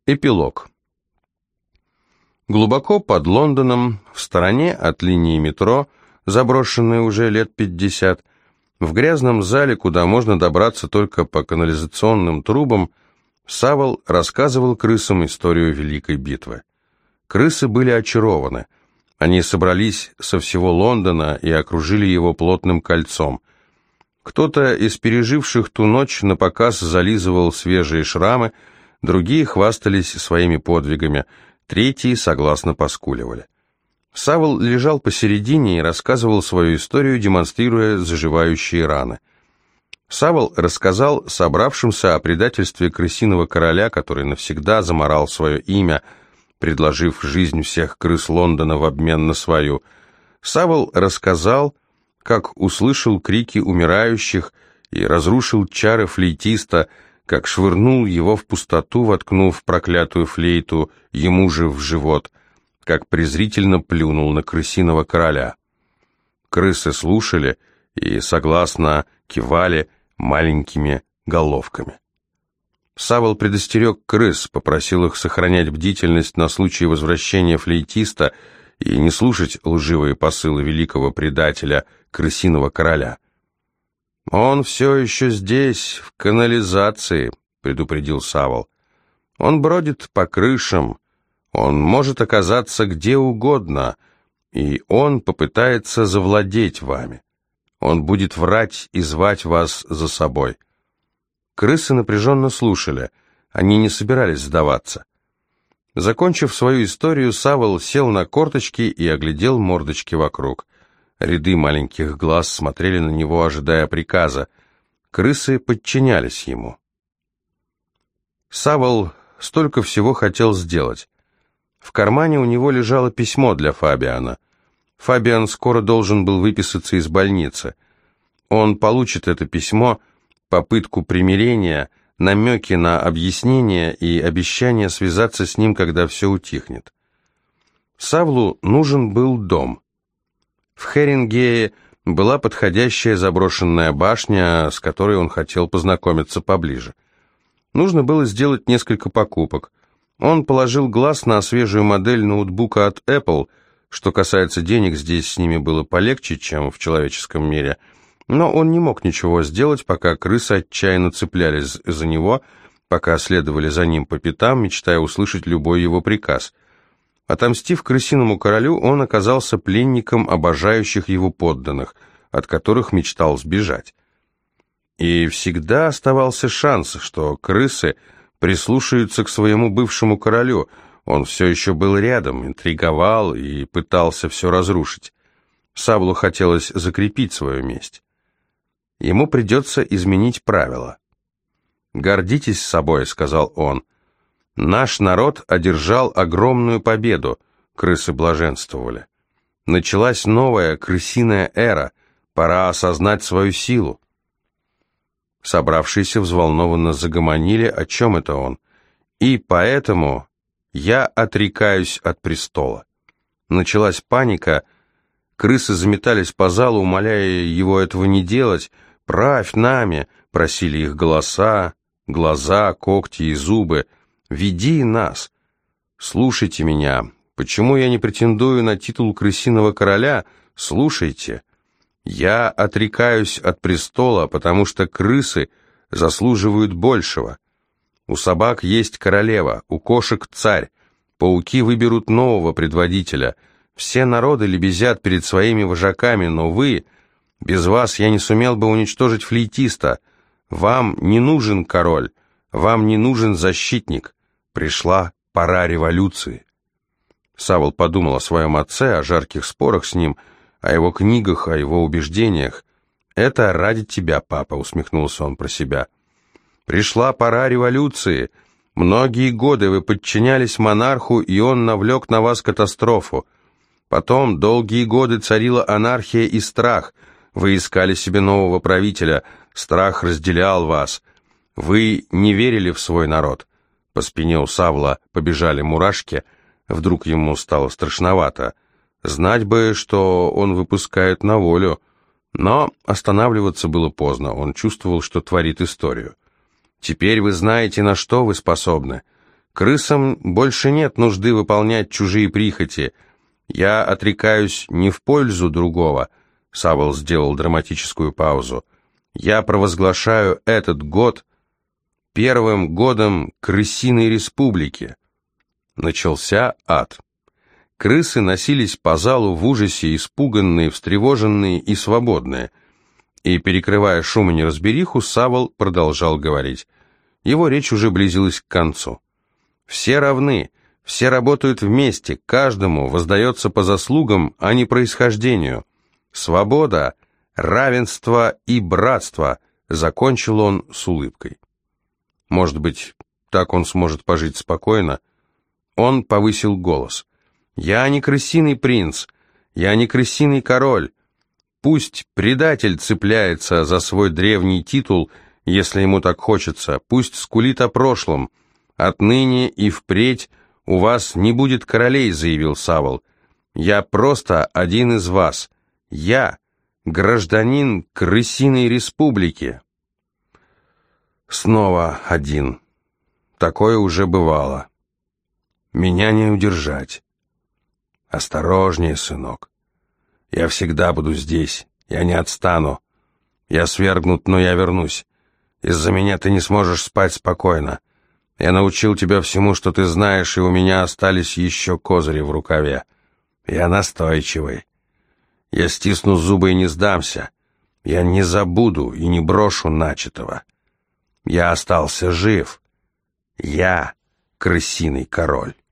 Эпилог. Глубоко под Лондоном, в стороне от линии метро, заброшенной уже лет 50, в грязном зале, куда можно добраться только по канализационным трубам, Савол рассказывал крысам историю Великой битвы. Крысы были очарованы. Они собрались со всего Лондона и окружили его плотным кольцом. Кто-то из переживших ту ночь напоказ зализывал свежие шрамы, другие хвастались своими подвигами, третьи согласно поскуливали. Савол лежал посередине и рассказывал свою историю, демонстрируя заживающие раны. Савол рассказал собравшимся о предательстве крысиного короля, который навсегда заморал свое имя, предложив жизнь всех крыс Лондона в обмен на свою. Савол рассказал, как услышал крики умирающих и разрушил чары флейтиста, как швырнул его в пустоту, воткнув проклятую флейту ему же в живот, как презрительно плюнул на крысиного короля. Крысы слушали и согласно кивали маленькими головками. Савол предостерег крыс, попросил их сохранять бдительность на случай возвращения флейтиста и не слушать лживые посылы великого предателя, крысиного короля. «Он все еще здесь, в канализации», — предупредил Савол. «Он бродит по крышам, он может оказаться где угодно, и он попытается завладеть вами. Он будет врать и звать вас за собой». Крысы напряженно слушали, они не собирались сдаваться. Закончив свою историю, Савол сел на корточки и оглядел мордочки вокруг. Ряды маленьких глаз смотрели на него, ожидая приказа. Крысы подчинялись ему. Савол столько всего хотел сделать. В кармане у него лежало письмо для Фабиана. Фабиан скоро должен был выписаться из больницы. Он получит это письмо, попытку примирения, намеки на объяснение и обещание связаться с ним, когда все утихнет. Савлу нужен был дом. В Херингее была подходящая заброшенная башня, с которой он хотел познакомиться поближе. Нужно было сделать несколько покупок. Он положил глаз на свежую модель ноутбука от Apple. Что касается денег, здесь с ними было полегче, чем в человеческом мире. Но он не мог ничего сделать, пока крысы отчаянно цеплялись за него, пока следовали за ним по пятам, мечтая услышать любой его приказ. Отомстив крысиному королю, он оказался пленником обожающих его подданных, от которых мечтал сбежать. И всегда оставался шанс, что крысы прислушаются к своему бывшему королю. Он все еще был рядом, интриговал и пытался все разрушить. Савлу хотелось закрепить свою месть. Ему придется изменить правила. «Гордитесь собой», — сказал он. «Наш народ одержал огромную победу», — крысы блаженствовали. «Началась новая крысиная эра, пора осознать свою силу». Собравшиеся взволнованно загомонили, о чем это он. «И поэтому я отрекаюсь от престола». Началась паника, крысы заметались по залу, умоляя его этого не делать. «Правь нами», — просили их голоса, глаза, когти и зубы. «Веди нас! Слушайте меня! Почему я не претендую на титул крысиного короля? Слушайте! Я отрекаюсь от престола, потому что крысы заслуживают большего. У собак есть королева, у кошек царь, пауки выберут нового предводителя. Все народы лебезят перед своими вожаками, но вы... Без вас я не сумел бы уничтожить флейтиста. Вам не нужен король, вам не нужен защитник. Пришла пора революции». Савол подумал о своем отце, о жарких спорах с ним, о его книгах, о его убеждениях. «Это ради тебя, папа», — усмехнулся он про себя. «Пришла пора революции. Многие годы вы подчинялись монарху, и он навлек на вас катастрофу. Потом долгие годы царила анархия и страх. Вы искали себе нового правителя, страх разделял вас. Вы не верили в свой народ». По спине у Савла побежали мурашки, вдруг ему стало страшновато. Знать бы, что он выпускает на волю. Но останавливаться было поздно, он чувствовал, что творит историю. «Теперь вы знаете, на что вы способны. Крысам больше нет нужды выполнять чужие прихоти. Я отрекаюсь не в пользу другого. Савол сделал драматическую паузу. Я провозглашаю этот год первым годом крысиной республики. Начался ад. Крысы носились по залу в ужасе, испуганные, встревоженные и свободные. И, перекрывая шум и неразбериху, Савол продолжал говорить. Его речь уже близилась к концу. Все равны, все работают вместе, каждому воздается по заслугам, а не происхождению. Свобода, равенство и братство, закончил он с улыбкой. Может быть, так он сможет пожить спокойно? Он повысил голос. «Я не крысиный принц, я не крысиный король. Пусть предатель цепляется за свой древний титул, если ему так хочется, пусть скулит о прошлом. Отныне и впредь у вас не будет королей», — заявил Савол. «Я просто один из вас. Я гражданин крысиной республики». Снова один. Такое уже бывало. Меня не удержать. Осторожнее, сынок. Я всегда буду здесь. Я не отстану. Я свергнут, но я вернусь. Из-за меня ты не сможешь спать спокойно. Я научил тебя всему, что ты знаешь, и у меня остались еще козыри в рукаве. Я настойчивый. Я стисну зубы и не сдамся. Я не забуду и не брошу начатого. Я остался жив. Я крысиный король.